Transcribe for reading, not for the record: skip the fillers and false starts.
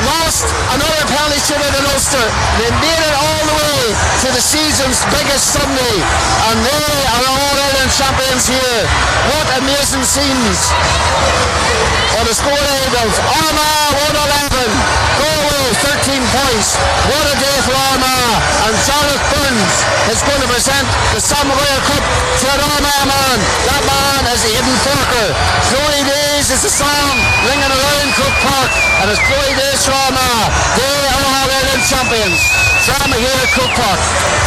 lost another penalty shootout in Ulster. They made it all the way to the season's biggest Sunday, and they are All-Ireland champions here. What amazing scenes. On the score aid of Armagh 111, Galway 13 points. What a day for Armagh, and Jonathan Burns is going to present the Sam Maguire Cup to an Armagh man. That man is Aidan Forker. Glory Days is the song ringing around Crook Park, and it's Glory Days for Armagh. They are All-Ireland champions. From here at Crook Park.